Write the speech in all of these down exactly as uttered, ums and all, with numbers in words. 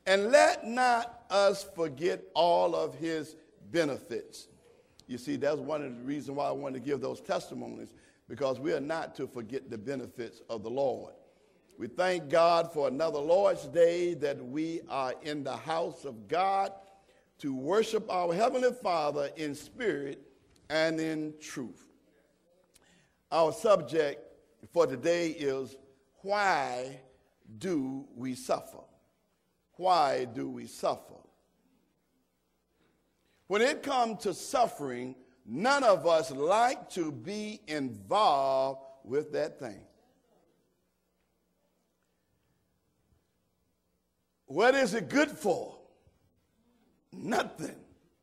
And let not us forget all of his benefits. You see, that's one of the reasons why I wanted to give those testimonies, because we are not to forget the benefits of the Lord. We thank God for another Lord's Day that we are in the house of God to worship our Heavenly Father in spirit and in truth. Our subject for today is, why do we suffer? Why do we suffer? When it comes to suffering, none of us like to be involved with that thing. What is it good for? Nothing.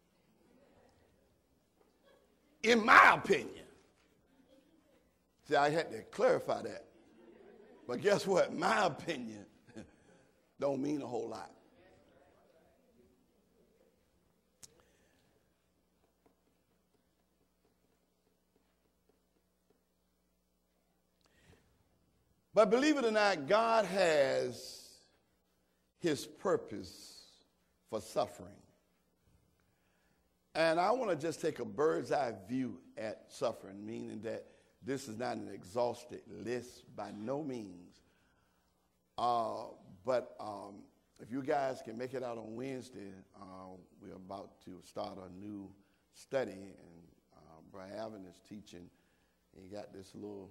In my opinion. See, I had to clarify that. But guess what? My opinion don't mean a whole lot. But believe it or not, God has his purpose for suffering. And I want to just take a bird's eye view at suffering, meaning that this is not an exhausted list by no means. Uh, but um, if you guys can make it out on Wednesday, uh, we're about to start a new study, and uh, Brian Alvin is teaching. He got this little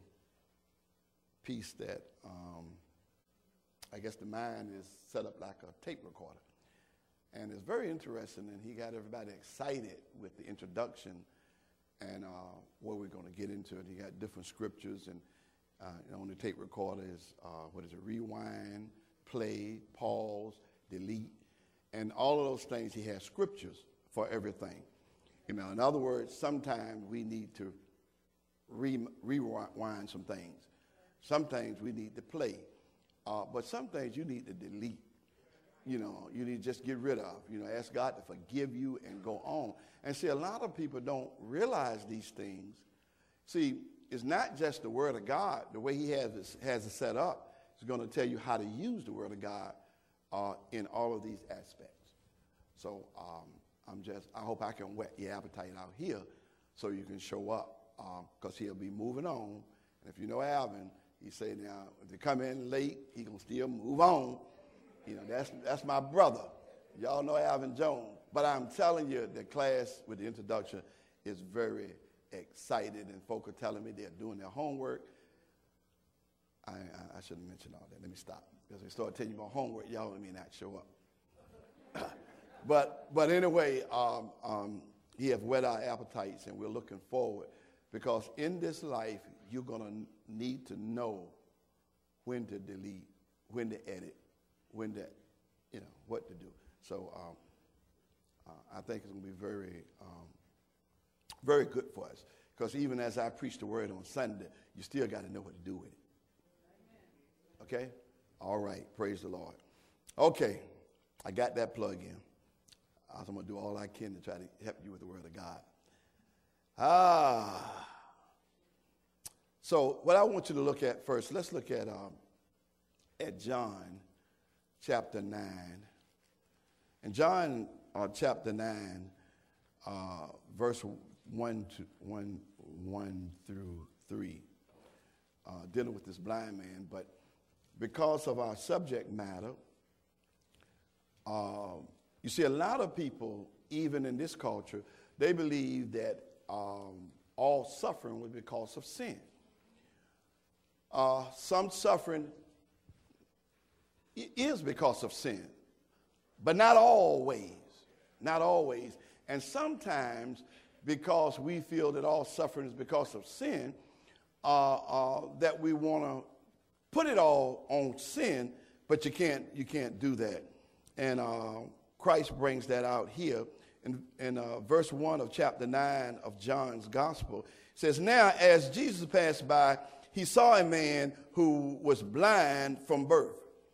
piece that um, I guess the mind is set up like a tape recorder. And it's very interesting, and he got everybody excited with the introduction and uh, what we're going to get into it. He got different scriptures, and uh, you know, on the tape recorder is, uh, what is it, rewind, play, pause, delete, and all of those things. He has scriptures for everything. You know, in other words, sometimes we need to re- rewind some things. Some things we need to play, uh, but some things you need to delete. You know, you need to just get rid of. You know, ask God to forgive you and go on. And see, a lot of people don't realize these things. See, it's not just the Word of God. The way he has it, has it set up is going to tell you how to use the Word of God uh, in all of these aspects. So um, I'm just, I hope I can whet your appetite out here so you can show up, because uh, he'll be moving on. And if you know Alvin, he say now, if they come in late, he going to still move on. You know, that's that's my brother. Y'all know Alvin Jones. But I'm telling you, the class with the introduction is very excited, and folk are telling me they're doing their homework. I, I, I shouldn't mention all that. Let me stop. Because they start telling you about homework, y'all may not show up. but but anyway, um, um, he has whet our appetites, and we're looking forward. Because in this life, you're going to need to know when to delete, when to edit, when to, you know, what to do. So um, uh, I think it's going to be very, um, very good for us. Because even as I preach the word on Sunday, you still got to know what to do with it. Okay? All right. Praise the Lord. Okay. I got that plug in. I'm going to do all I can to try to help you with the word of God. Ah. So what I want you to look at first, let's look at um, at John chapter nine. And John uh, chapter nine, uh, verse one to one, one through three, uh, dealing with this blind man. But because of our subject matter, uh, you see, a lot of people, even in this culture, they believe that um, all suffering was because of sin. Uh, some suffering is because of sin, but not always, not always. And sometimes, because we feel that all suffering is because of sin, uh, uh, that we want to put it all on sin, but you can't, you can't do that. And uh, Christ brings that out here in, in uh, verse one of chapter nine of John's gospel. It says, now as Jesus passed by, he saw a man who was blind from birth.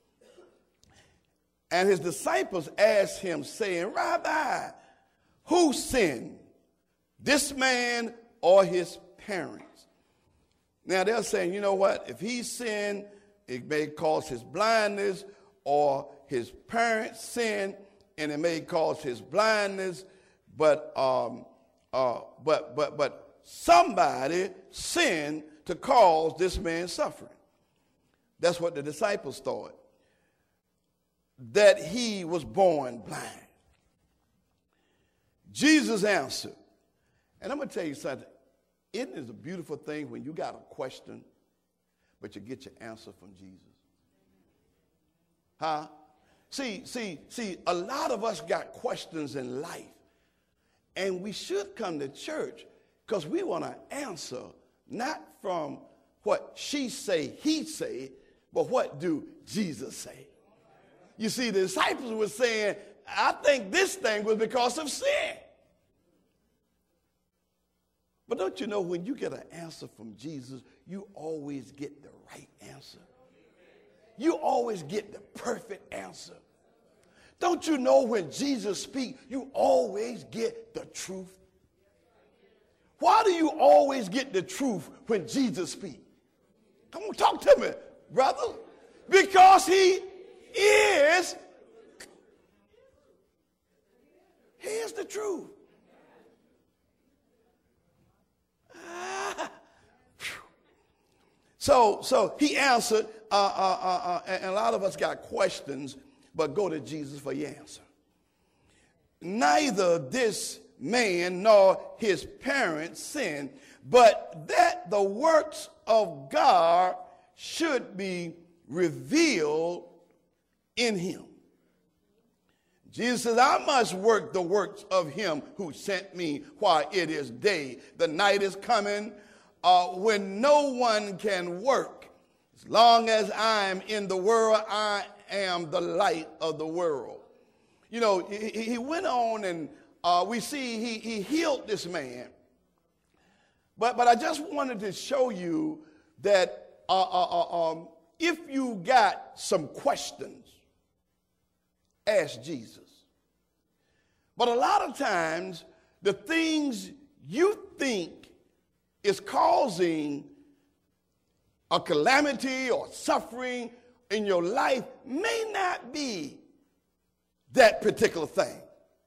And his disciples asked him, saying, Rabbi, who sinned, this man or his parents? Now they're saying, you know what, if he sinned, it may cause his blindness, or his parents sinned, and it may cause his blindness, but um, uh, but but but somebody sinned to cause this man suffering. That's what the disciples thought, that he was born blind. Jesus answered, and I'm going to tell you something. Isn't it a beautiful thing when you got a question, but you get your answer from Jesus? Huh? See, see, see, a lot of us got questions in life, and we should come to church because we want to answer not from what she say, he say, but what do Jesus say? You see, the disciples were saying, I think this thing was because of sin. But don't you know, when you get an answer from Jesus, you always get the right answer. You always get the perfect answer. Don't you know, when Jesus speaks, you always get the truth? Why do you always get the truth when Jesus speaks? Come on, talk to me, brother. Because he is, he is the truth. Ah. So, so he answered, uh, uh, uh, uh, and a lot of us got questions, but go to Jesus for your answer. Neither this man nor his parents sinned, but that the works of God should be revealed in him. Jesus says, I must work the works of him who sent me while it is day. The night is coming uh, when no one can work. As long as I'm in the world, I am the light of the world. You know, he, he went on, and uh, we see he, he healed this man. But, but I just wanted to show you that uh, uh, uh, um, if you got some questions, ask Jesus. But a lot of times, the things you think is causing a calamity or suffering in your life may not be that particular thing.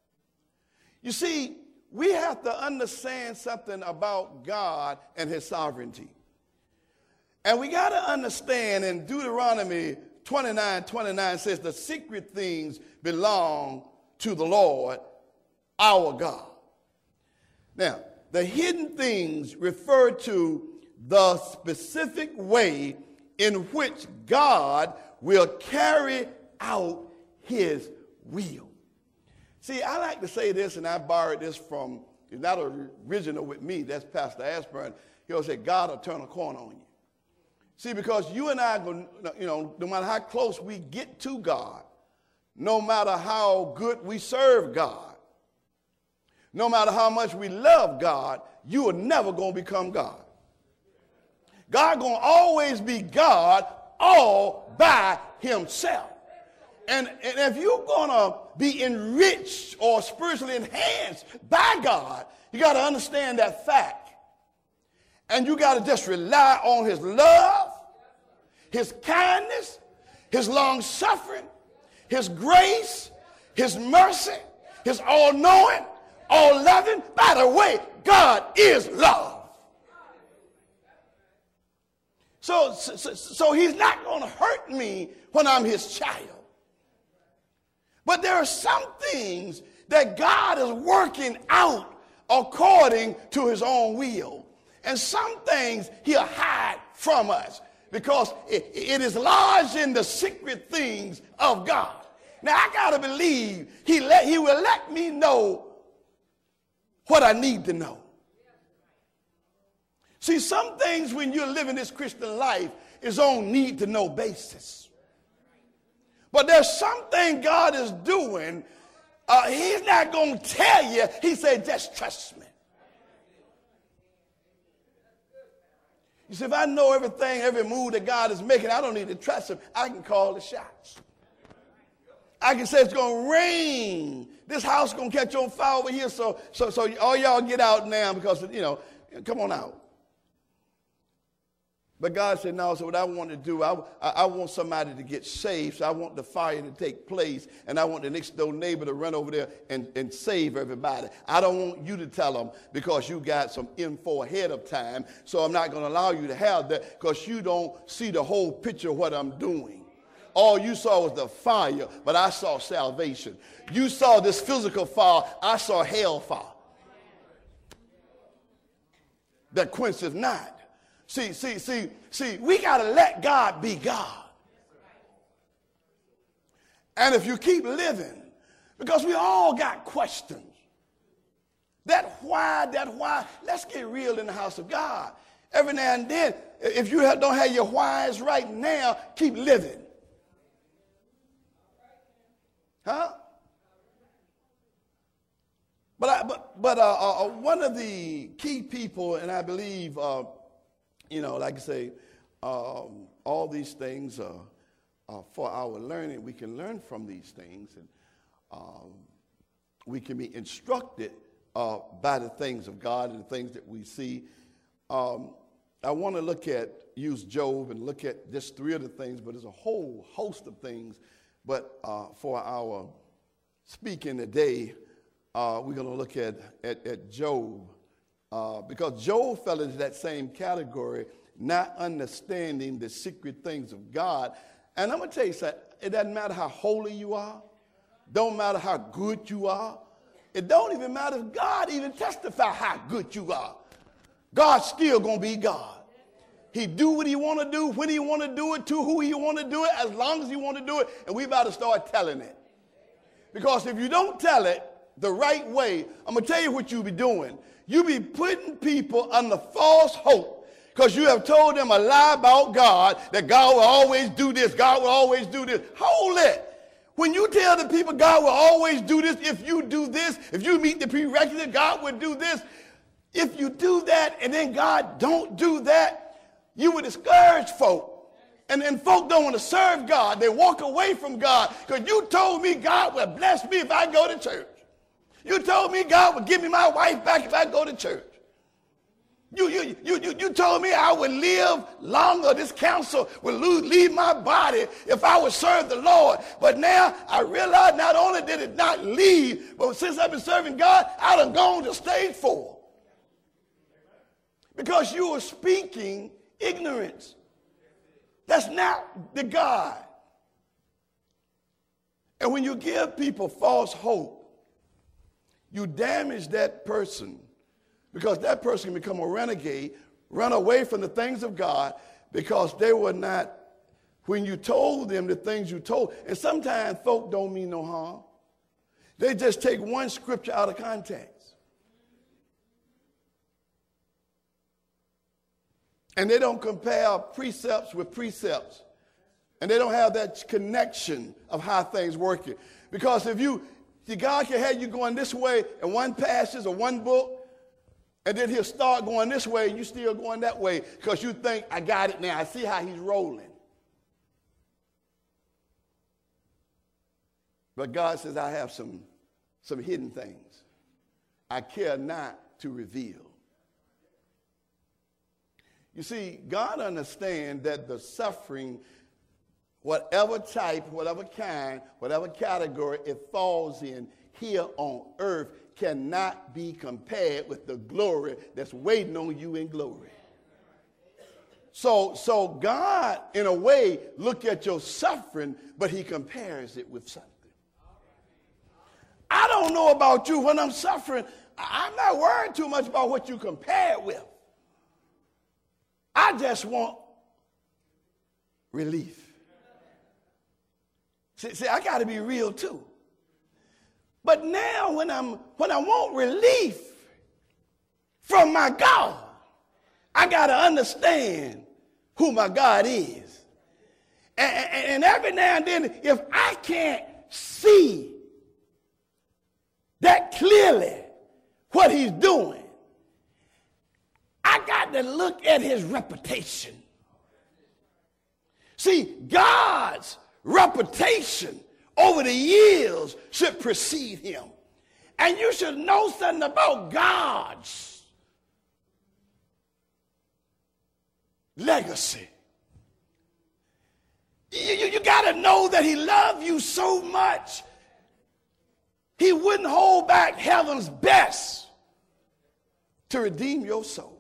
You see, we have to understand something about God and his sovereignty. And we got to understand, in Deuteronomy twenty-nine twenty-nine says, the secret things belong to the Lord, our God. Now, the hidden things refer to the specific way in which God will carry out his will. See, I like to say this, and I borrowed this from, it's not original with me, that's Pastor Ashburn. He'll say, God will turn a corner on you. See, because you and I, you know, no matter how close we get to God, no matter how good we serve God, no matter how much we love God, you are never going to become God. God going to always be God all by himself. And, and if you're going to be enriched or spiritually enhanced by God, you got to understand that fact. And you got to just rely on his love, his kindness, his long suffering, his grace, his mercy, his all-knowing, all-loving. By the way, God is love. So, so, so he's not going to hurt me when I'm his child. But there are some things that God is working out according to his own will. And some things he'll hide from us because it, it is lodged in the secret things of God. Now, I got to believe he, let, he will let me know what I need to know. See, some things when you're living this Christian life is on need-to-know basis. But there's something God is doing. Uh, he's not going to tell you. He said, just trust me. You see, if I know everything, every move that God is making, I don't need to trust him. I can call the shots. I can say it's going to rain. This house is going to catch on fire over here. So, so, so all y'all get out now because, you know, come on out. But God said, no, so what I want to do, I, I, I want somebody to get saved, so I want the fire to take place, and I want the next door neighbor to run over there and, and save everybody. I don't want you to tell them because you got some info ahead of time, so I'm not going to allow you to have that because you don't see the whole picture of what I'm doing. All you saw was the fire, but I saw salvation. You saw this physical fire, I saw hellfire that quenches not. See, see, see, see, we got to let God be God. And if you keep living, because we all got questions. That why, that why, let's get real in the house of God. Every now and then, if you don't have your whys right now, keep living. Huh? But, I, but, but uh, uh, one of the key people, and I believe, uh, you know, like I say, um, all these things are, are for our learning. We can learn from these things, and um, we can be instructed uh, by the things of God and the things that we see. Um, I want to look at, use Job and look at just three of the things, but there's a whole host of things. But uh, for our speaking today, uh, we're going to look at, at, at Job. Uh, because Job fell into that same category, not understanding the secret things of God. And I'm going to tell you something, it doesn't matter how holy you are. Don't matter how good you are. It don't even matter if God even testify how good you are. God's still going to be God. He do what he want to do, when he want to do it, to who he want to do it, as long as he want to do it, and we about to start telling it. Because if you don't tell it the right way, I'm going to tell you what you be doing. You be putting people under false hope because you have told them a lie about God, that God will always do this, God will always do this. Hold it. When you tell the people God will always do this, if you do this, if you meet the prerequisite, God will do this. If you do that and then God don't do that, you will discourage folk. And then folk don't want to serve God. They walk away from God because you told me God will bless me if I go to church. You told me God would give me my wife back if I go to church. You, you, you, you, you told me I would live longer. This counsel would lose, leave my body if I would serve the Lord. But now I realize not only did it not leave, but since I've been serving God, I done gone to stage four. Because you were speaking ignorance. That's not the God. And when you give people false hope, you damage that person because that person can become a renegade, run away from the things of God because they were not, when you told them the things you told, and sometimes folk don't mean no harm. They just take one scripture out of context. And they don't compare precepts with precepts. And they don't have that connection of how things work. Because if you, see, God can have you going this way in one passage or one book, and then he'll start going this way, and you still going that way because you think, I got it now. I see how he's rolling. But God says, I have some, some hidden things I care not to reveal. You see, God understands that the suffering, whatever type, whatever kind, whatever category it falls in here on earth cannot be compared with the glory that's waiting on you in glory. So, so God, in a way, look at your suffering, but he compares it with something. I don't know about you. When I'm suffering, I'm not worried too much about what you compare it with. I just want relief. See, see I got to be real too. But now when I'm when I want relief from my God, I got to understand who my God is. And, and, and every now and then, if I can't see that clearly what he's doing, I got to look at his reputation. See, God's reputation over the years should precede him. And you should know something about God's legacy. You, you, you got to know that he loved you so much, he wouldn't hold back heaven's best to redeem your soul.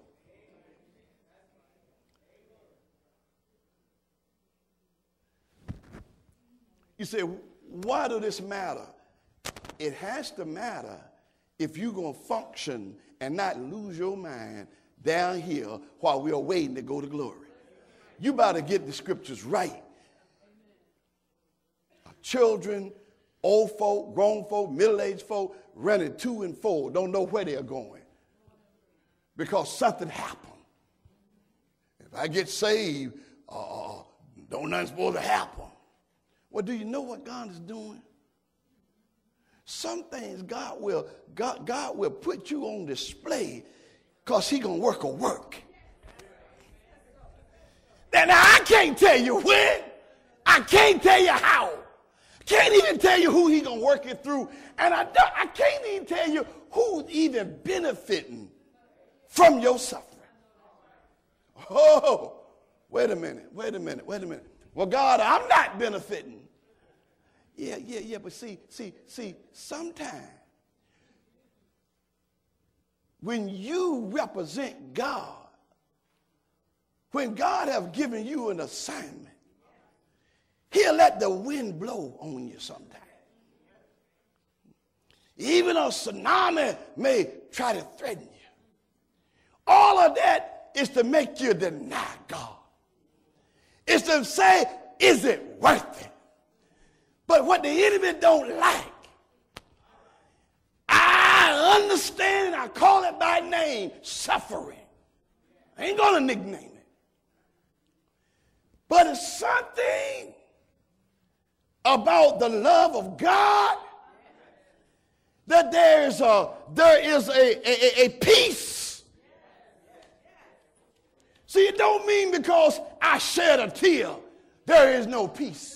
You say, why does this matter? It has to matter if you're going to function and not lose your mind down here while we're waiting to go to glory. You better get the scriptures right. Children, old folk, grown folk, middle-aged folk, running to and fro, don't know where they're going because something happened. If I get saved, uh, don't nothing supposed to happen. Well, do you know what God is doing? Some things God will, God, God will put you on display because he's going to work a work. And I can't tell you when. I can't tell you how. Can't even tell you who he's going to work it through. And I, don't, I can't even tell you who's even benefiting from your suffering. Oh, wait a minute, wait a minute, wait a minute. Well, God, I'm not benefiting. Yeah, yeah, yeah, but see, see, see, sometimes when you represent God, when God has given you an assignment, he'll let the wind blow on you sometimes. Even a tsunami may try to threaten you. All of that is to make you deny God. It's to say, is it worth it? But what the enemy don't like, I understand and I call it by name, suffering. I ain't going to nickname it. But it's something about the love of God that there is a, there is a, a, a peace. See, it don't mean because I shed a tear, there is no peace.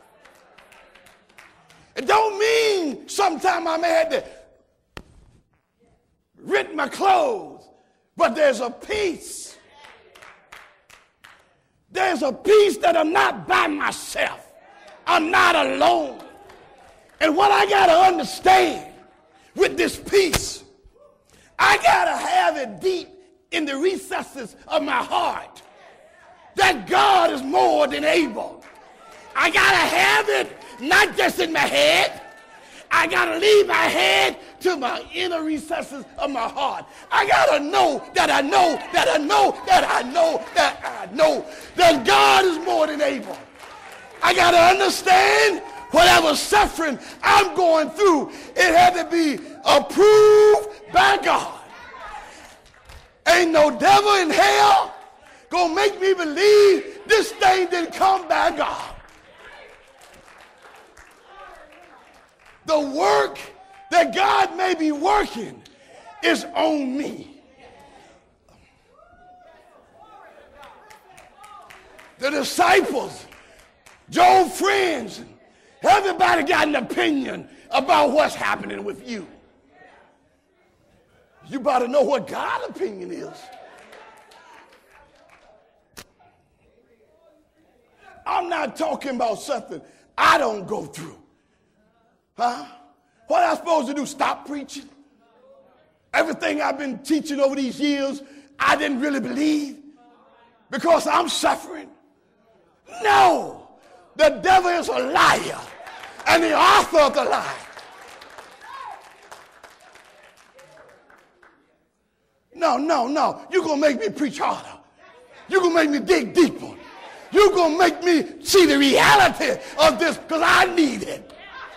It don't mean sometime I may have to rent my clothes, but there's a peace. There's a peace that I'm not by myself. I'm not alone. And what I got to understand with this peace, I got to have it deep in the recesses of my heart that God is more than able. I got to have it not just in my head. I got to leave my head to my inner recesses of my heart. I got to know that I know that I know that I know that I know that God is more than able. I got to understand whatever suffering I'm going through, it had to be approved by God. Ain't no devil in hell gonna make me believe this thing didn't come by God. The work that God may be working is on me. The disciples, Job's friends, everybody got an opinion about what's happening with you. You better know what God's opinion is. I'm not talking about something I don't go through. Huh? What am I supposed to do? Stop preaching? Everything I've been teaching over these years, I didn't really believe because I'm suffering? No. The devil is a liar and the author of the lie. No, no, no. You're going to make me preach harder. You're going to make me dig deeper. You're going to make me see the reality of this because I need it.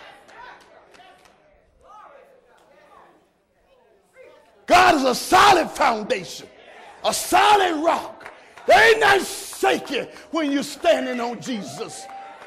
God is a solid foundation, a solid rock. There ain't nothing shaky when you're standing on Jesus.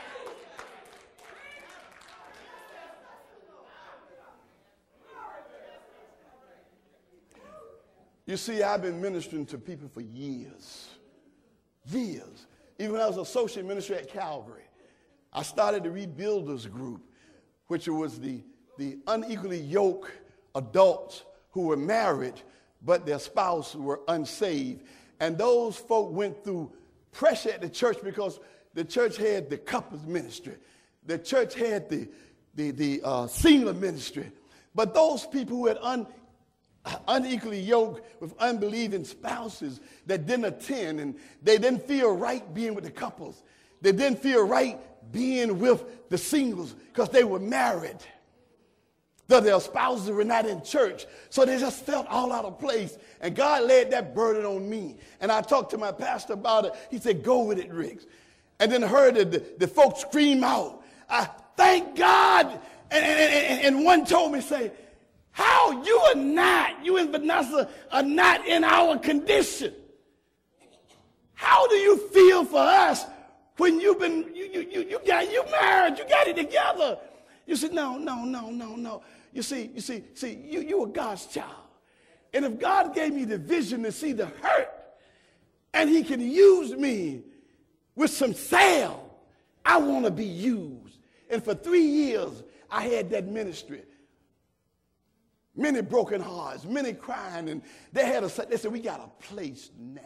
You see, I've been ministering to people for years, years. Even when I was associate minister at Calvary, I started the Rebuilders Group, which was the, the unequally yoked adults who were married, but their spouses were unsaved. And those folk went through pressure at the church because the church had the couples ministry. The church had the, the, the uh, single ministry. But those people who had un, unequally yoked with unbelieving spouses that didn't attend, and they didn't feel right being with the couples. They didn't feel right being with the singles because they were married. Though their spouses were not in church. So they just felt all out of place. And God laid that burden on me. And I talked to my pastor about it. He said, go with it, Riggs. And then heard the, the, the folks scream out, I thank God. And, and, and one told me, say, how you are not, you and Vanessa are not in our condition. How do you feel for us when you've been, you, you, you, you got, you married, you got it together? You said, no, no, no, no, no. You see, you see, see, you, you are God's child. And if God gave me the vision to see the hurt, and he can use me with some sale, I want to be used. And for three years, I had that ministry. Many broken hearts, many crying, and they had a, they said, we got a place now.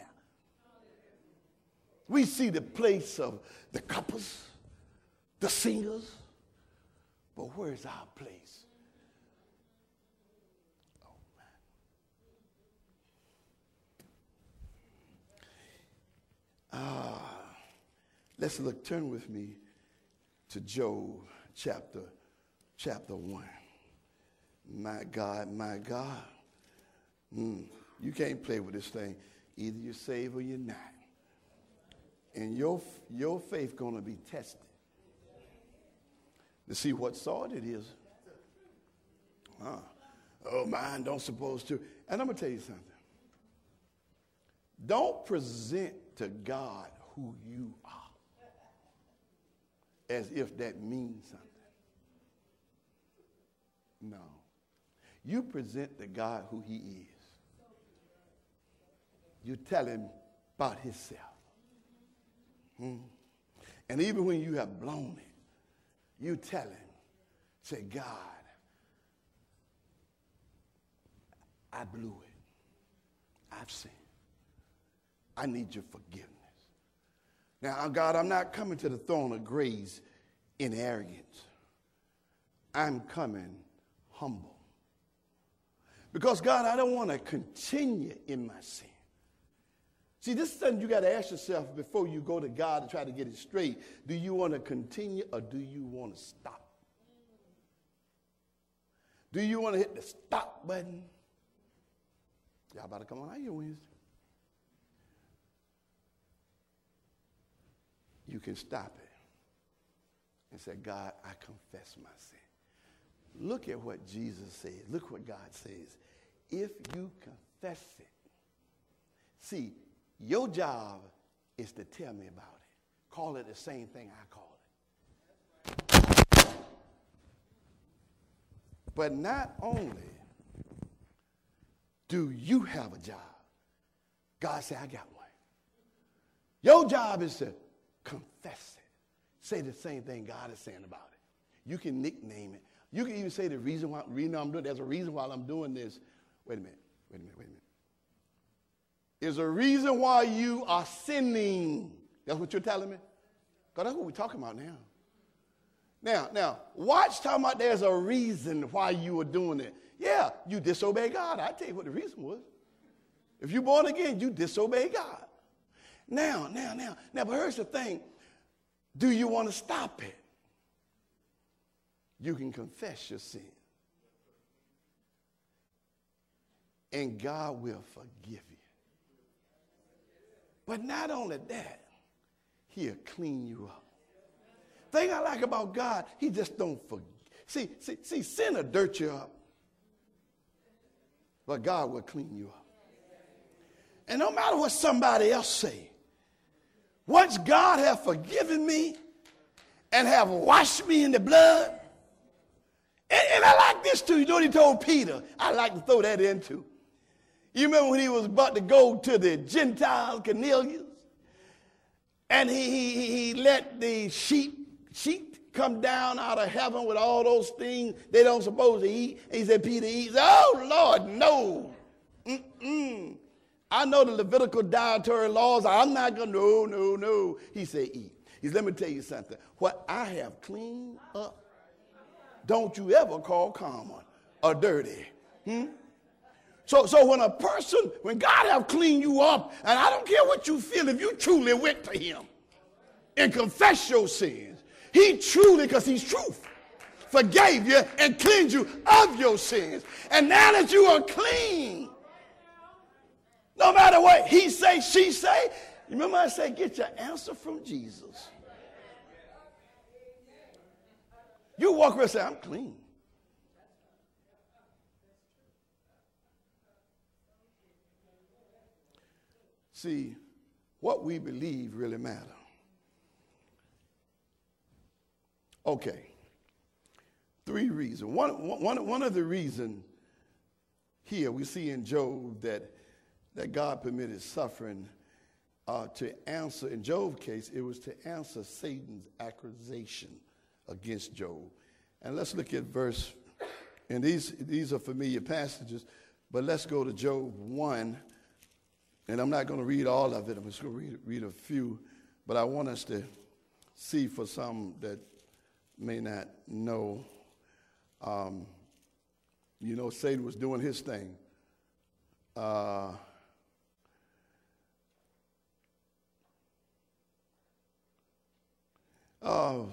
We see the place of the couples, the singers, but where's our place? Ah, let's look, turn with me to Job chapter, chapter one. My God, my God. Mm, you can't play with this thing. Either you're saved or you're not. And your, your faith going to be tested to see what sort it is. Huh. Oh, mine don't suppose to. And I'm going to tell you something. Don't present to God who you are as if that means something. No. You present to God who he is. You tell him about himself. Hmm. And even when you have blown it, you tell him, say, God, I blew it. I've sinned. I need your forgiveness. Now, God, I'm not coming to the throne of grace in arrogance. I'm coming humble. Because, God, I don't want to continue in my sin. See, this is something you got to ask yourself before you go to God and try to get it straight. Do you want to continue or do you want to stop? Do you want to hit the stop button? Y'all about to come on out here Wednesday. You can stop it and say, God, I confess my sin. Look at what Jesus said. Look what God says. If you confess it, see, your job is to tell me about it. Call it the same thing I call it. But not only do you have a job, God said, I got one. Your job is to confess it. Say the same thing God is saying about it. You can nickname it. You can even say the reason why reason I'm doing there's a reason why I'm doing this. Wait a minute, wait a minute, wait a minute. There's a reason why you are sinning. That's what you're telling me? Because that's what we're talking about now. Now, now, watch talking about there's a reason why you were doing it. Yeah, you disobey God. I'll tell you what the reason was. If you're born again, you disobey God. Now, now, now, now, but here's the thing. Do you want to stop it? You can confess your sin. And God will forgive you. But not only that, he'll clean you up. Thing I like about God, he just don't forget. See, see, see, sin will dirt you up. But God will clean you up. And no matter what somebody else say, once God have forgiven me and have washed me in the blood, and, and I like this too. You know what he told Peter? I like to throw that in too. You remember when he was about to go to the Gentile Cornelius? And he, he, he let the sheep, sheep come down out of heaven with all those things they don't supposed to eat. And he said, Peter eats. Oh, Lord, no. Mm-mm. I know the Levitical dietary laws. I'm not going to, no, no, no. He said, eat. He said, let me tell you something. What I have cleaned up, don't you ever call common or dirty. Hmm? So, so when a person, when God have cleaned you up, and I don't care what you feel, if you truly went to him and confess your sins, he truly, because he's truth, forgave you and cleansed you of your sins. And now that you are clean, no matter what he say, she say, remember I said, get your answer from Jesus. You walk around and say, I'm clean. See, what we believe really matters. Okay. Three reasons. One, one, one of the reasons here we see in Job that, that God permitted suffering uh, to answer, in Job's case, it was to answer Satan's accusation against Job. And let's look at verse, and these, these are familiar passages, but let's go to Job one, and I'm not going to read all of it. I'm just going to read, read a few, but I want us to see for some that may not know. Um, you know, Satan was doing his thing. Uh, oh,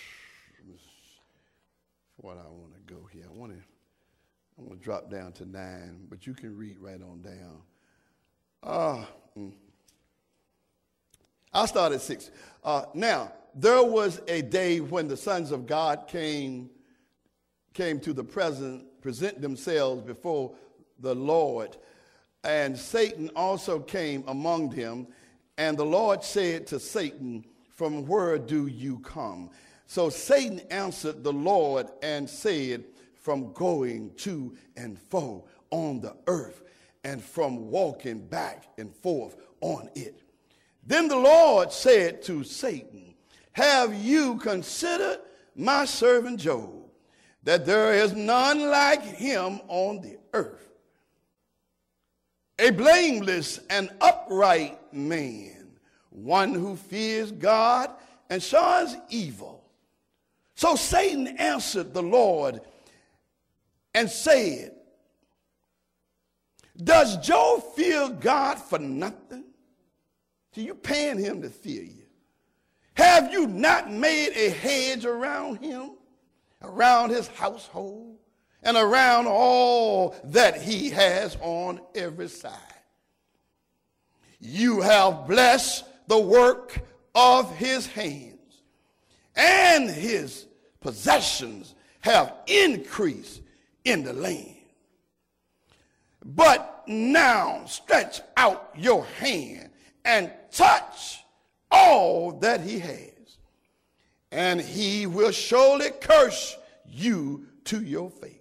what I want to go here. I want to. I'm going to drop down to nine, but you can read right on down. Uh, mm. I'll start at six. Uh, now, there was a day when the sons of God came came to the present, present themselves before the Lord, and Satan also came among them, and the Lord said to Satan, from where do you come? So Satan answered the Lord and said, from going to and fro on the earth, and from walking back and forth on it. Then the Lord said to Satan, have you considered my servant Job, that there is none like him on the earth, a blameless and upright man, one who fears God and shuns evil? So Satan answered the Lord and said, does Job fear God for nothing? So you paying him to fear you. Have you not made a hedge around him, around his household, and around all that he has on every side? You have blessed the work of his hands, and his possessions have increased in the land. But now stretch out your hand and touch all that he has, and he will surely curse you to your face.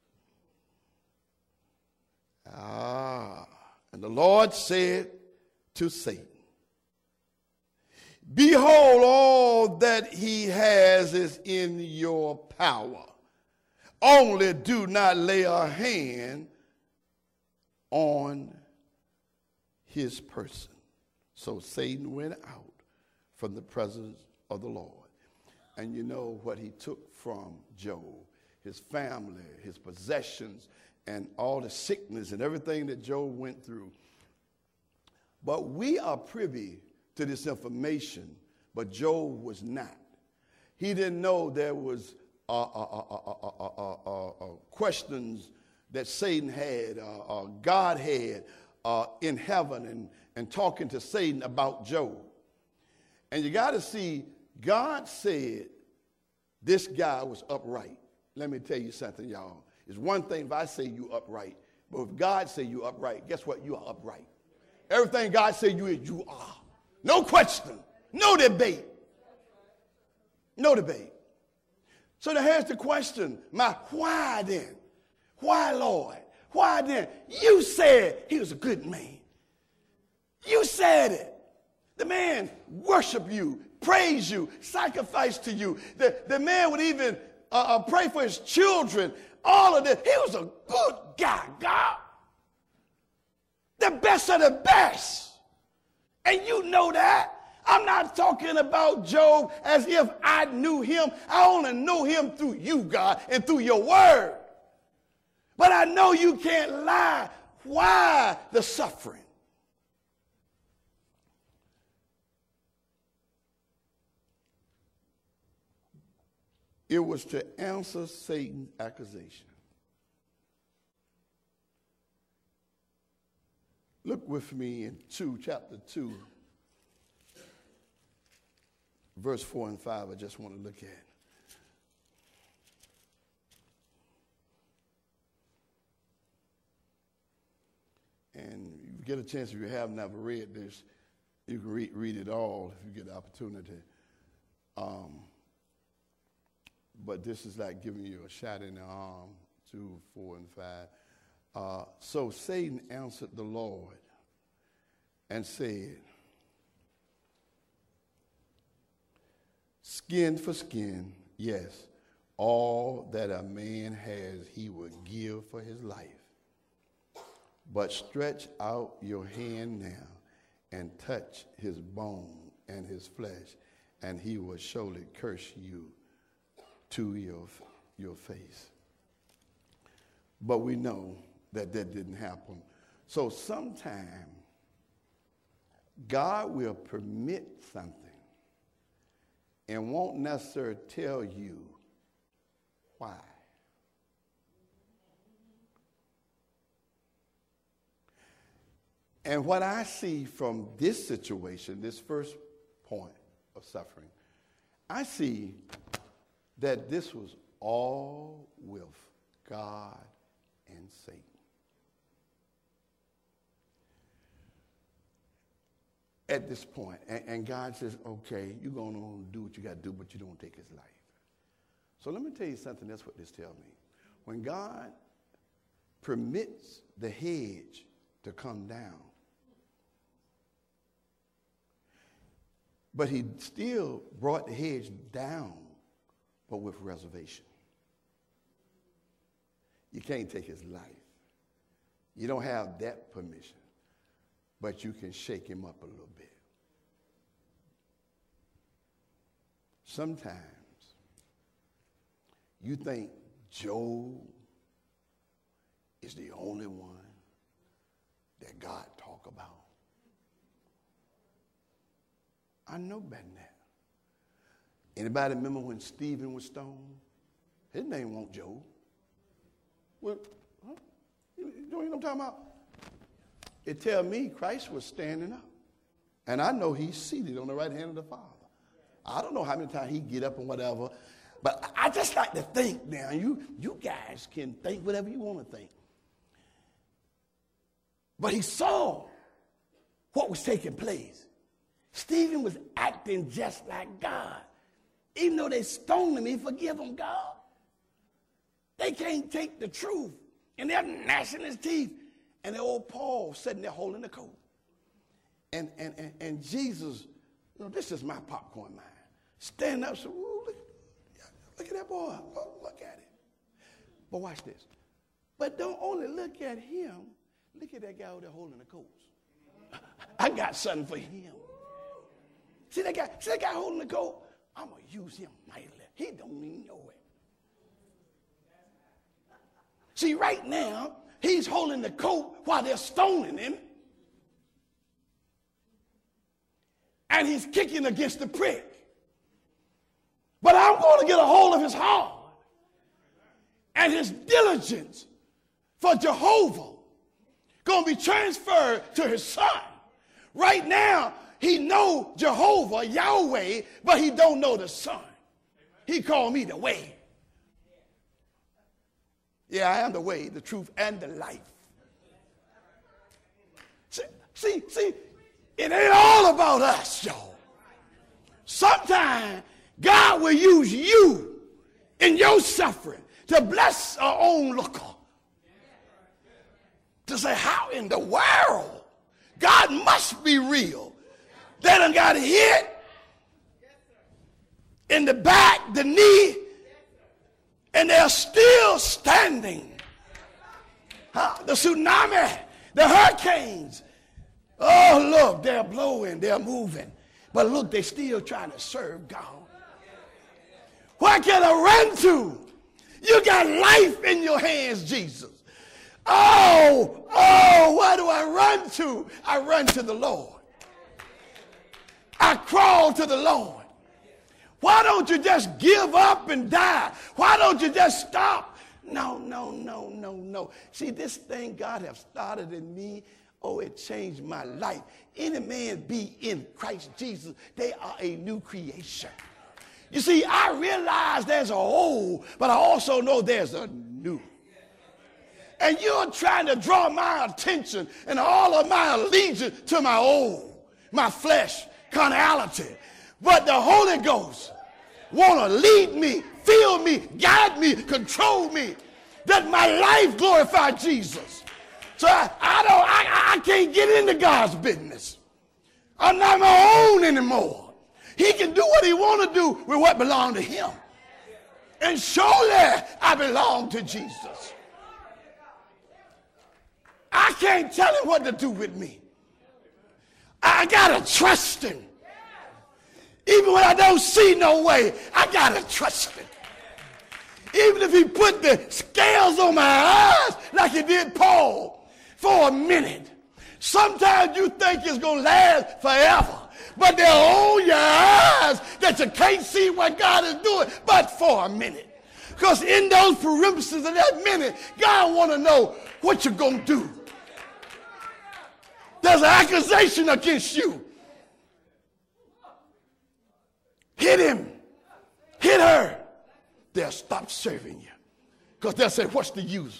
Ah, and the Lord said to Satan, behold, all that he has is in your power. Only do not lay a hand on his person. So Satan went out from the presence of the Lord. And you know what he took from Job, his family, his possessions, and all the sickness and everything that Job went through. But we are privy to this information, but Job was not. He didn't know there was uh, uh, uh, uh, uh, uh, uh, uh, questions that Satan had, uh, uh, God had uh, in heaven, and, and talking to Satan about Job. And you got to see, God said this guy was upright. Let me tell you something, y'all. It's one thing if I say you upright, but if God say you upright, guess what? You are upright. Everything God said you is, you are. No question. No debate. No debate. So now here's the question. My why then? Why, Lord? Why then? You said he was a good man. You said it. The man worship you, praise you, sacrifice to you. The, the man would even uh, uh, pray for his children. All of this. He was a good guy, God. The best of the best. And you know that. I'm not talking about Job as if I knew him. I only know him through you, God, and through your word. But I know you can't lie. Why the suffering? It was to answer Satan's accusation. Look with me in two, chapter two, verse four and five. I just want to look at. And you get a chance, if you have never read this, you can read, read it all if you get the opportunity. Um, but this is like giving you a shot in the arm, two, four, and five. Uh, so Satan answered the Lord and said, skin for skin, yes, all that a man has he would give for his life. But stretch out your hand now and touch his bone and his flesh, and he will surely curse you to your, your face. But we know that that didn't happen. So sometime God will permit something and won't necessarily tell you why. And what I see from this situation, this first point of suffering, I see that this was all with God and Satan. At this point, and, and God says, okay, you're going to do what you got to do, but you don't take his life. So let me tell you something, that's what this tells me. When God permits the hedge to come down, but he still brought the hedge down, but with reservation. You can't take his life. You don't have that permission, but you can shake him up a little bit. Sometimes you think Job is the only one that God talk about. I know better than that. Anybody remember when Stephen was stoned? His name wasn't Job. Well, huh? You know what I'm talking about? It tells me Christ was standing up. And I know he's seated on the right hand of the Father. I don't know how many times he get up and whatever, but I just like to think now. You, you guys can think whatever you want to think. But he saw what was taking place. Stephen was acting just like God. Even though they stoned him, he forgive them, God. They can't take the truth. And they're gnashing his teeth. And the old Paul sitting there holding the coat. And, and, and, and Jesus, you know, this is my popcorn mind. Stand up, so, ooh, look, look at that boy. Look, look at it. But watch this. But don't only look at him. Look at that guy over there holding the coats. I got something for him. See that guy? See that guy holding the coat? I'm going to use him mightily. He don't even know it. See, right now, he's holding the coat while they're stoning him. And he's kicking against the prick. But I'm going to get a hold of his heart and his diligence for Jehovah going to be transferred to his son. Right now, he know Jehovah, Yahweh, but he don't know the son. He called me the way. Yeah, I am the way, the truth, and the life. See, see, see, it ain't all about us, y'all. Sometimes God will use you in your suffering to bless our onlooker. To say, how in the world? God must be real. They done got hit in the back, the knee, and they're still standing. Huh? The tsunami The hurricanes, oh, look, they're blowing, they're moving. But look, they're still trying to serve God. Where can I run to? You got life in your hands, Jesus. Oh, oh, where do I run to? I run to the Lord. I crawl to the Lord. Why don't you just give up and die? Why don't you just stop? No, no, no, no, no. See, this thing God has started in me, oh, it changed my life. Any man be in Christ Jesus, they are a new creation. You see, I realize there's a old, but I also know there's a new. And you're trying to draw my attention and all of my allegiance to my old, my flesh, carnality. But the Holy Ghost want to lead me, fill me, guide me, control me, that my life glorify Jesus. So I, I don't, I, I can't get into God's business. I'm not my own anymore. He can do what he want to do with what belongs to him. And surely I belong to Jesus. I can't tell him what to do with me. I got to trust him. Even when I don't see no way, I got to trust him. Even if he put the scales on my eyes like he did Paul for a minute. Sometimes you think it's going to last forever. But they're on your eyes that you can't see what God is doing but for a minute. Because in those perimeters of that minute, God want to know what you're going to do. There's an accusation against you. Hit him. Hit her. They'll stop serving you. Because they'll say, what's the use?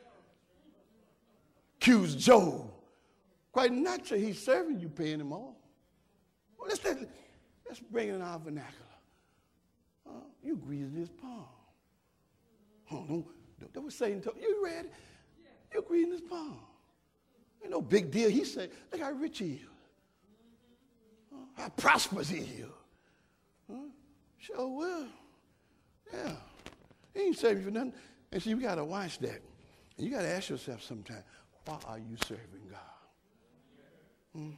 Accuse Job. Quite naturally, he's serving you, paying him off. Well, let's, let's, let's bring it in our vernacular. Uh, you greasing his palm. Oh, don't, don't, that was Satan told you. You read it? You're greasing his palm. Ain't no big deal. He said, look how rich he is. Uh, how prosperous he is. Huh? Sure will. Yeah. He ain't saving you for nothing. And see, you got to watch that. And you got to ask yourself sometime, why are you serving God? Hmm?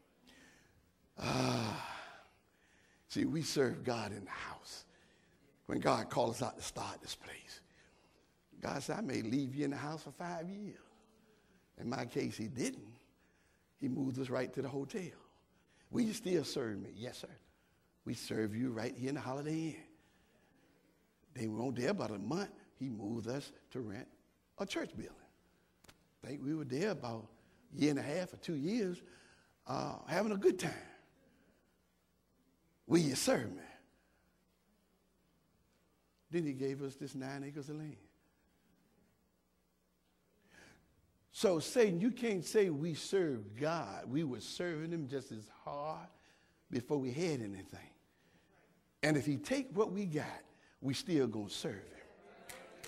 Ah. See, we serve God in the house. When God called us out to start this place, God said, I may leave you in the house for five years. In my case, he didn't. He moved us right to the hotel. Will you still serve me? Yes, sir. We serve you right here in the Holiday Inn. They weren't there about a month. He moved us to rent a church building. I think we were there about a year and a half or two years uh, having a good time. Will you serve me? Then he gave us this nine acres of land. So, Satan, you can't say we serve God. We were serving him just as hard before we had anything. And if he take what we got, we still going to serve him.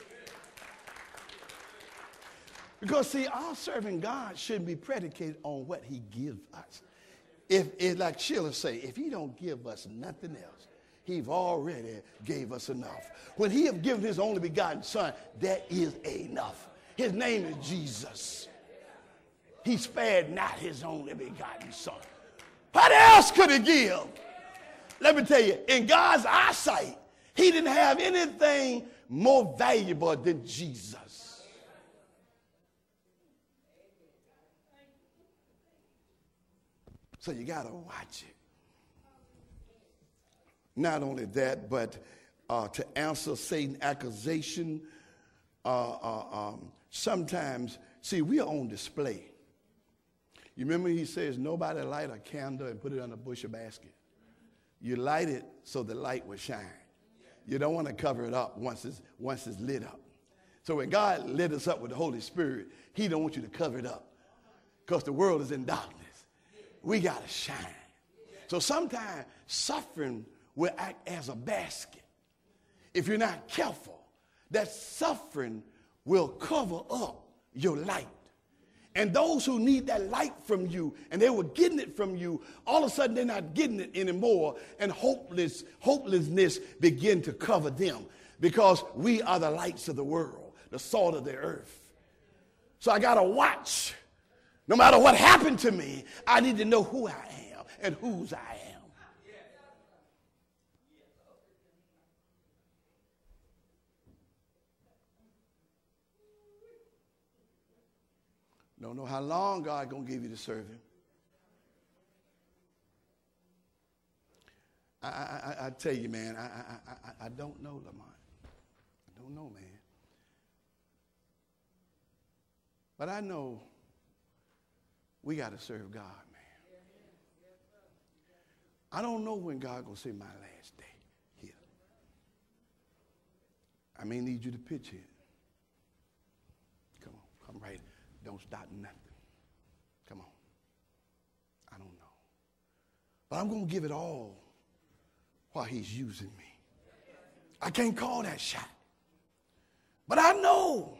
Because, see, our serving God shouldn't be predicated on what he gives us. If, if like Sheila say, if he don't give us nothing else, he've already gave us enough. When he have given his only begotten son, that is enough. His name is Jesus. He spared not his only begotten son. What else could he give? Let me tell you, in God's eyesight, he didn't have anything more valuable than Jesus. So you got to watch it. Not only that, but uh, to answer Satan's accusation, uh, uh, um, sometimes, see, we are on display. You remember he says, nobody light a candle and put it on a bushel basket. You light it so the light will shine. You don't want to cover it up once it's, once it's lit up. So when God lit us up with the Holy Spirit, he don't want you to cover it up because the world is in darkness. We got to shine. So sometimes suffering will act as a basket. If you're not careful, that suffering will cover up your light. And those who need that light from you, and they were getting it from you, all of a sudden they're not getting it anymore, and hopeless, hopelessness begin to cover them because we are the lights of the world, the salt of the earth. So I got to watch No matter what happened to me, I need to know who I am and whose I am. Don't know how long God going to give you to serve him. I, I, I, I tell you, man, I, I, I, I don't know, Lamont. I don't know, man. But I know we got to serve God, man. I don't know when God going to say my last day here. I may need you to pitch it. Come on, come right. Don't stop nothing. Come on. I don't know. But I'm going to give it all while he's using me. I can't call that shot. But I know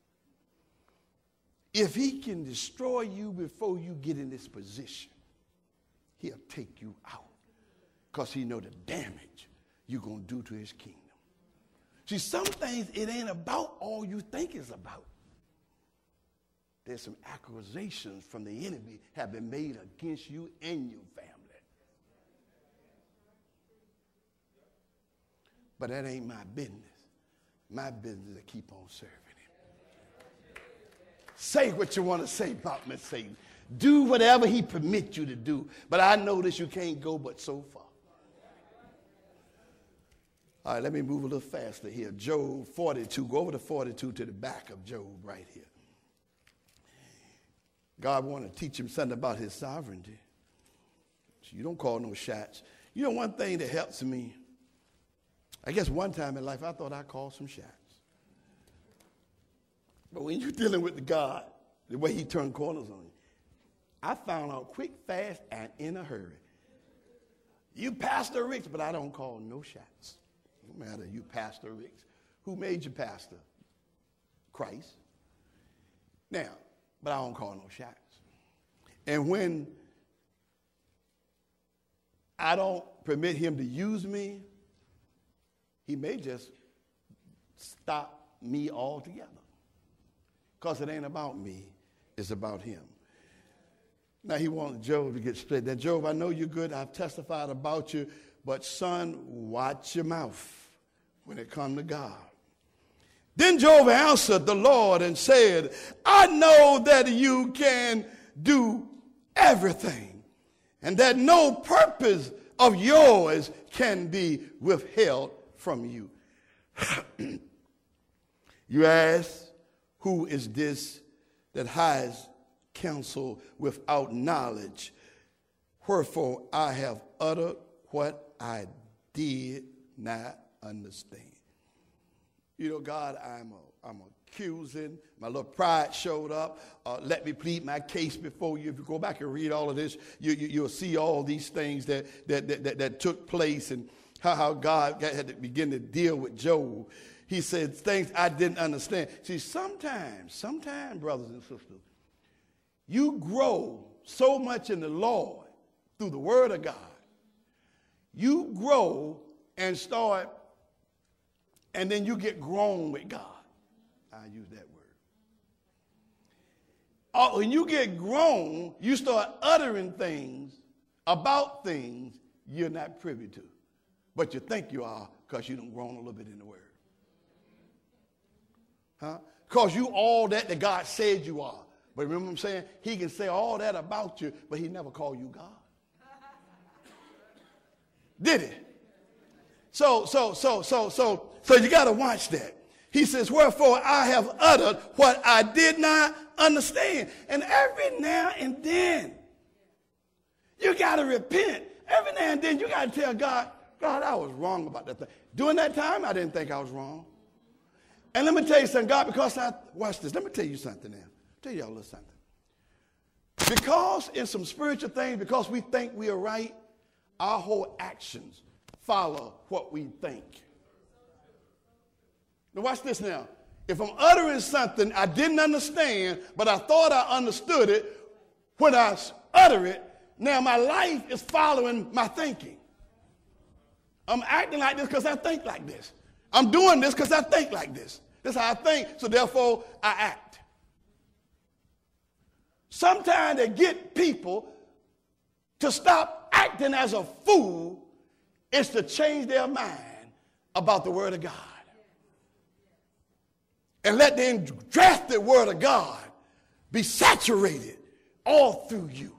if he can destroy you before you get in this position, he'll take you out because he know the damage you're going to do to his kingdom. See, some things, it ain't about all you think it's about. There's some accusations from the enemy have been made against you and your family. But that ain't my business. My business is to keep on serving him. Say what you want to say about me, Satan. Do whatever he permits you to do. But I know that you can't go but so far. All right, let me move a little faster here. Job forty-two. Go over to forty-two to the back of Job right here. God wanted to teach him something about his sovereignty. So you don't call no shots. You know, one thing that helps me, I guess one time in life I thought I called some shots. But when you're dealing with the God, the way he turned corners on you, I found out quick, fast, and in a hurry. You Pastor Ricks, but I don't call no shots. No matter you Pastor Ricks. Who made you pastor? Christ. Now, but I don't call no shots. And when I don't permit him to use me, he may just stop me altogether. Because it ain't about me, it's about him. Now he wants Job to get straight. Now, Job, I know you're good. I've testified about you. But son, watch your mouth when it comes to God. Then Job answered the Lord and said, I know that you can do everything, and that no purpose of yours can be withheld from you. You ask, who is this that hides counsel without knowledge? Wherefore I have uttered what I did not understand. You know, God, I'm a, I'm accusing. My little pride showed up. Uh, let me plead my case before you. If you go back and read all of this, you, you, you'll see all these things that, that, that, that, that took place and how, how God had to begin to deal with Job. He said things I didn't understand. See, sometimes, sometimes, brothers and sisters, you grow so much in the Lord through the word of God. You grow and start, and then you get grown with God. I use that word. Oh, when you get grown, you start uttering things about things you're not privy to. But you think you are because you've grown a little bit in the word. Huh? Because you all that that God said you are. But remember what I'm saying? He can say all that about you, but he never called you God. Did he? So, so, so, so, so, so you got to watch that. He says, wherefore I have uttered what I did not understand. And every now and then, you got to repent. Every now and then, you got to tell God, God, I was wrong about that thing. During that time, I didn't think I was wrong. And let me tell you something, God, because I, watch this. Let me tell you something now. Tell y'all a little something. Because in some spiritual things, because we think we are right, our whole actions follow what we think. Now watch this now. If I'm uttering something I didn't understand, but I thought I understood it, when I utter it, now my life is following my thinking. I'm acting like this because I think like this. I'm doing this because I think like this. This is how I think, so therefore I act. sometimes to get people to stop acting as a fool is to change their mind about the word of God. And let the engrafted word of God be saturated all through you.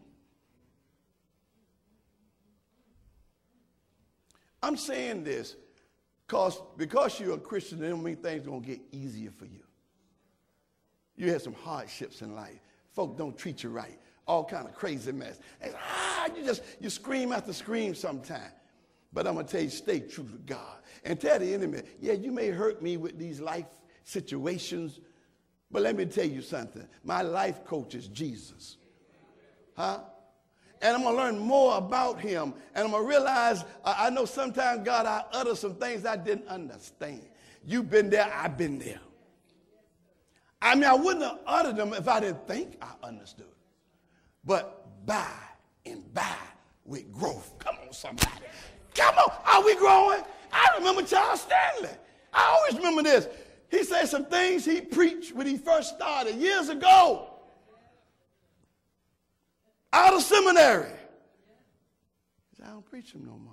I'm saying this because because you're a Christian, it don't mean things are going to get easier for you. You had some hardships in life. Folk don't treat you right. All kind of crazy mess. And, ah, you just, you scream after scream sometimes. But I'm going to tell you, stay true to God. And tell the enemy, yeah, you may hurt me with these life situations, but let me tell you something. My life coach is Jesus. Huh? And I'm going to learn more about him. And I'm going to realize, uh, I know sometimes, God, I utter some things I didn't understand. You've been there, I've been there. I mean, I wouldn't have uttered them if I didn't think I understood. But by and by with growth. Come on, somebody. Come on. Are we growing? I remember Charles Stanley. I always remember this. He said some things he preached when he first started years ago. Out of seminary. He said, I don't preach them no more.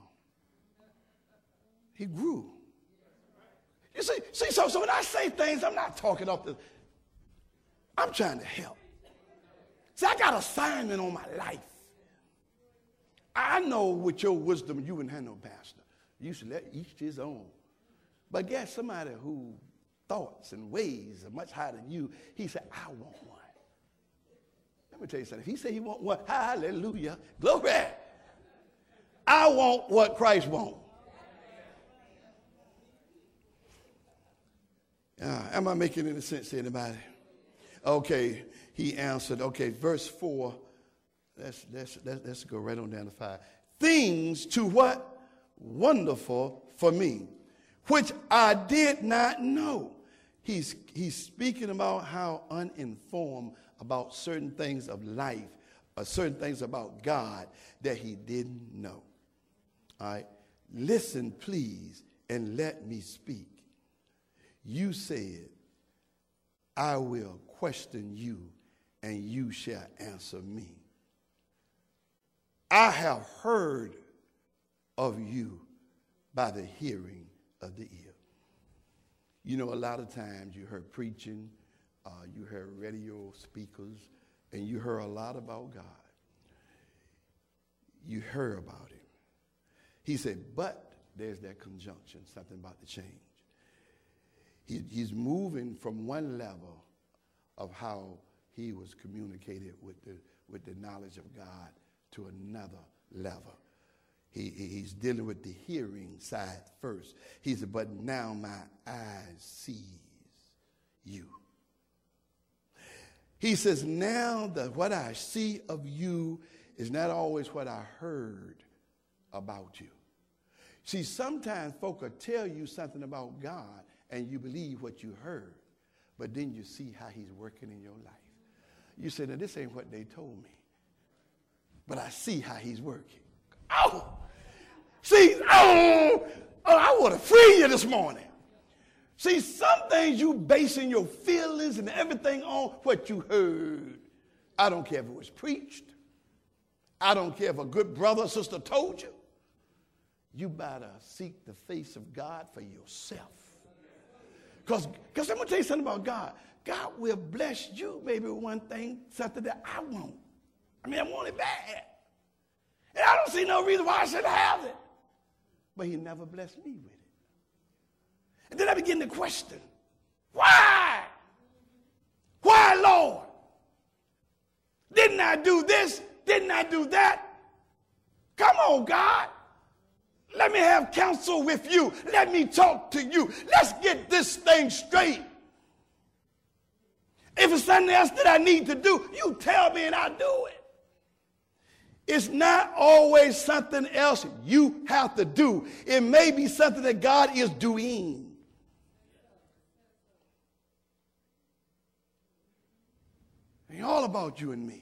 He grew. You see, see so, so when I say things, I'm not talking off the, I'm trying to help. See, I got an assignment on my life. I know with your wisdom, you wouldn't have no pastor. You should let each his own. But guess somebody who thoughts and ways are much higher than you, he said, I want one. Let me tell you something. If he said he want one, hallelujah, glory. I want what Christ wants. Uh, am I making any sense to anybody? Okay, he answered. Okay, verse four. Let's, let's, let's, let's go right on down to five. Things to what? Wonderful for me, which I did not know. He's, he's speaking about how uninformed about certain things of life, or certain things about God that he didn't know. All right. Listen, please, and let me speak. You said, I will question you, and you shall answer me. I have heard of you by the hearing of the ear. You know, a lot of times you heard preaching, uh, you heard radio speakers, and you heard a lot about God. You heard about him. He said, but there's that conjunction, something about the change. He, he's moving from one level of how he was communicated with the, with the knowledge of God to another level. He, he's dealing with the hearing side first. He said, but now my eyes sees you. He says, now that what I see of you is not always what I heard about you. See, sometimes folk will tell you something about God and you believe what you heard, but then you see how he's working in your life. You say, now this ain't what they told me, but I see how he's working. Oh, see, oh, oh I want to free you this morning. See, some things you basing your feelings and everything on what you heard. I don't care if it was preached. I don't care if a good brother or sister told you. You better seek the face of God for yourself. Because I'm going to tell you something about God. God will bless you maybe with one thing, something that I want. I mean, I want it bad. And I don't see no reason why I should have it. But he never blessed me with it. And then I begin to question, why? Why, Lord? Didn't I do this? Didn't I do that? Come on, God. Let me have counsel with you. Let me talk to you. Let's get this thing straight. If it's something else that I need to do, you tell me and I'll do it. It's not always something else you have to do. It may be something that God is doing. It ain't all about you and me.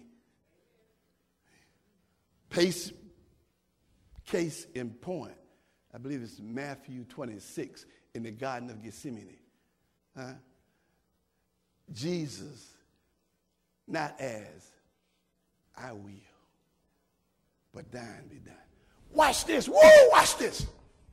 Pace, case in point. I believe it's Matthew twenty-six in the Garden of Gethsemane. Huh? Jesus, not as I will. But thine be done. Watch this. Woo, watch this.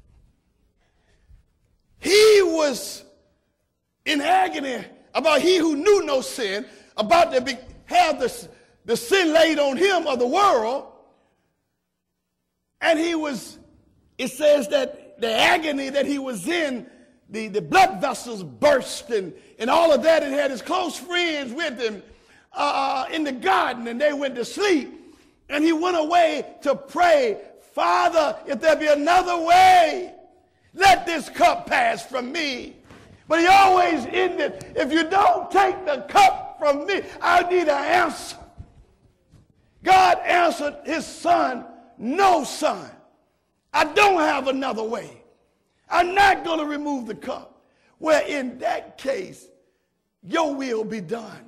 He was in agony about he who knew no sin, about to be, have the, the sin laid on him of the world. And he was, it says that the agony that he was in, the, the blood vessels burst and, and all of that. And had his close friends with him uh, in the garden, and they went to sleep. And he went away to pray, Father, if there be another way, let this cup pass from me. But he always ended, if you don't take the cup from me, I need an answer. God answered his son, no, son. I don't have another way. I'm not going to remove the cup. Well, in that case, your will be done.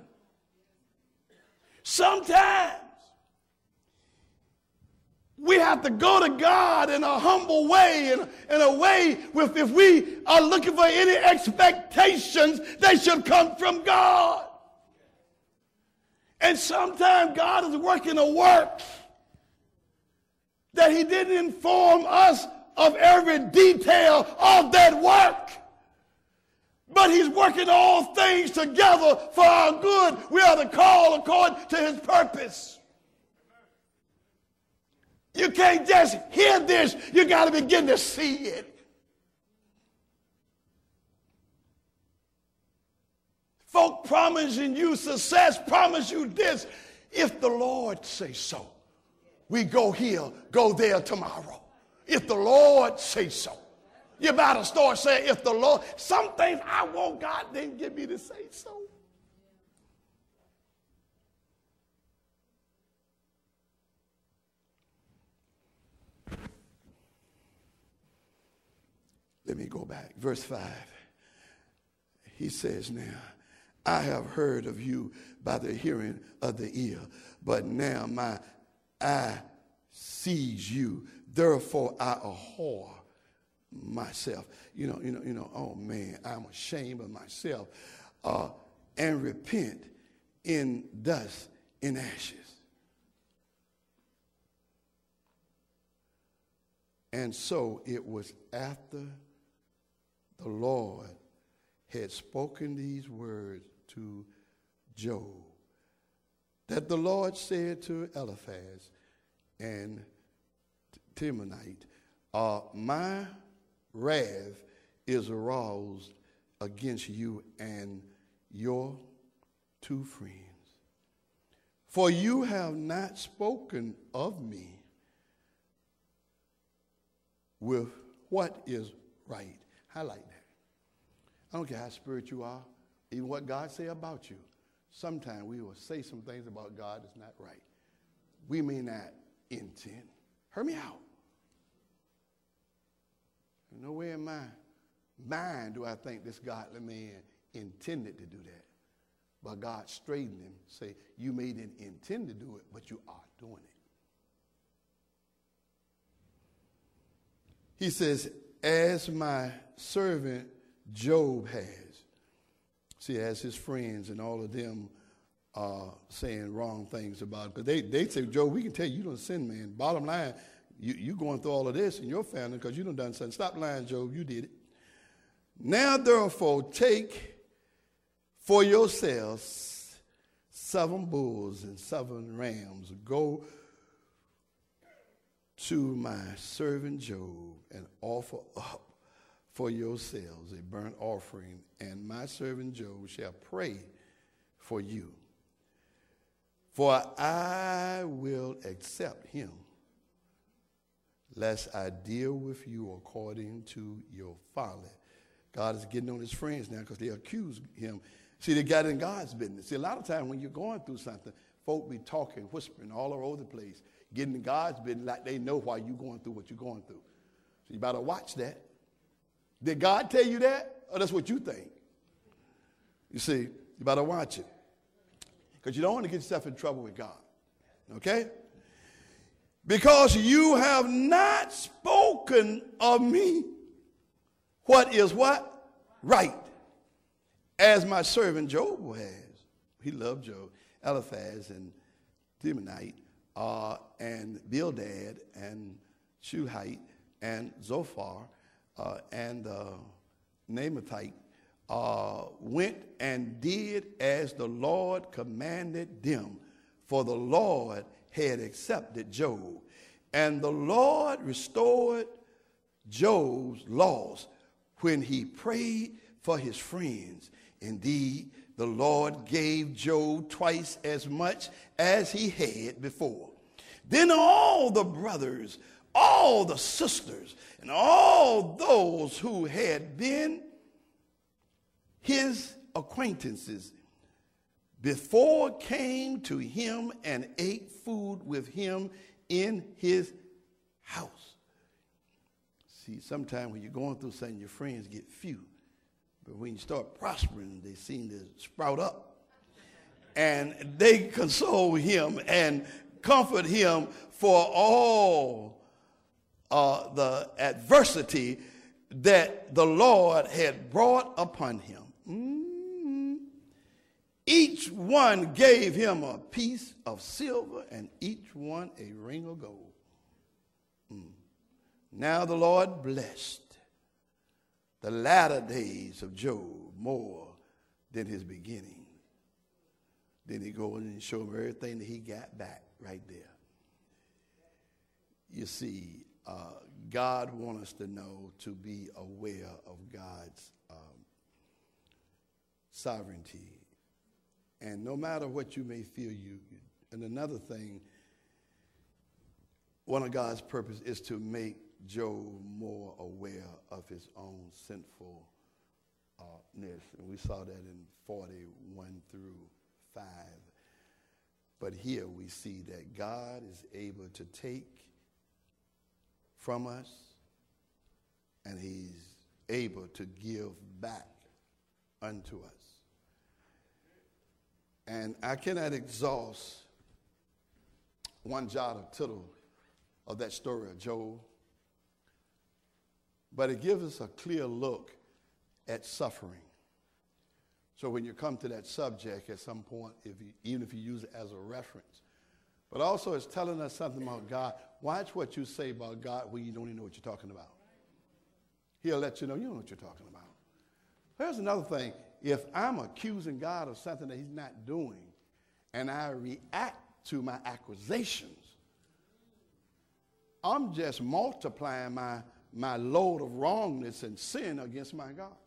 Sometimes we have to go to God in a humble way, in, in a way with, if we are looking for any expectations, they should come from God. And sometimes God is working a work that he didn't inform us of every detail of that work. But he's working all things together for our good. We are to call according to his purpose. You can't just hear this. You got to begin to see it. Folk promising you success, promise you this. If the Lord say so, we go here, go there tomorrow. If the Lord say so. You better start saying, if the Lord, some things I want God didn't give me to say so. Let me go back. Verse five. He says now, I have heard of you by the hearing of the ear, but now my eye sees you. Therefore I abhor myself. You know, you know, you know, oh man, I'm ashamed of myself. Uh, and repent in dust, in ashes. And so it was after the Lord had spoken these words to Job that the Lord said to Eliphaz and Temanite, uh, my wrath is aroused against you and your two friends. For you have not spoken of me with what is right. Highlight that. I don't care how spiritual you are, even what God say about you. Sometimes we will say some things about God that's not right. We may not intend. Hear me out. Nowhere in my mind do I think this godly man intended to do that. But God straightened him, say, you may didn't intend to do it, but you are doing it. He says, as my servant Job has. See, as his friends and all of them are saying wrong things about it. Because they, they say, Job, we can tell you you don't sin, man. Bottom line, you, you going through all of this in your family because you done done something. Stop lying, Job. You did it. Now, therefore, take for yourselves seven bulls and seven rams. Go to my servant Job and offer up for yourselves a burnt offering, and my servant Job shall pray for you. For I will accept him, lest I deal with you according to your folly. God is getting on his friends now because they accuse him. See, they got in God's business. See, a lot of times when you're going through something, folk be talking, whispering all over the place, getting in God's business like they know why you're going through what you're going through. So you better watch that. Did God tell you that? Or that's what you think? You see, you better watch it. Because you don't want to get yourself in trouble with God. Okay? Because you have not spoken of me what is what? Right. As my servant Job has. He loved Job. Eliphaz and Temanite uh, and Bildad and Shuhite and Zophar uh, and uh, Namathite uh, went and did as the Lord commanded them, for the Lord had accepted Job. And the Lord restored Job's loss when he prayed for his friends. Indeed, the Lord gave Job twice as much as he had before. Then all the brothers, all the sisters, and all those who had been his acquaintances before came to him and ate food with him in his house. See, sometimes when you're going through something, your friends get few. But when you start prospering, they seem to sprout up. And they console him and comfort him for all uh, the adversity that the Lord had brought upon him. Mm-hmm. Each one gave him a piece of silver and each one a ring of gold. Mm. Now the Lord blessed the latter days of Job more than his beginning. Then he goes and shows him everything that he got back right there. You see, uh, God wants us to know, to be aware of God's um, sovereignty. And no matter what you may feel, you, and another thing, one of God's purpose is to make Job more aware of his own sinfulness. And we saw that in forty-one through five. But here we see that God is able to take from us, and he's able to give back unto us. And I cannot exhaust one jot or tittle of that story of Job, but it gives us a clear look at suffering. So when you come to that subject at some point, if you, even if you use it as a reference, but also it's telling us something about God. Watch what you say about God when you don't even know what you're talking about. He'll let you know you don't know what you're talking about. Here's another thing. If I'm accusing God of something that he's not doing, and I react to my accusations, I'm just multiplying my, my load of wrongness and sin against my God.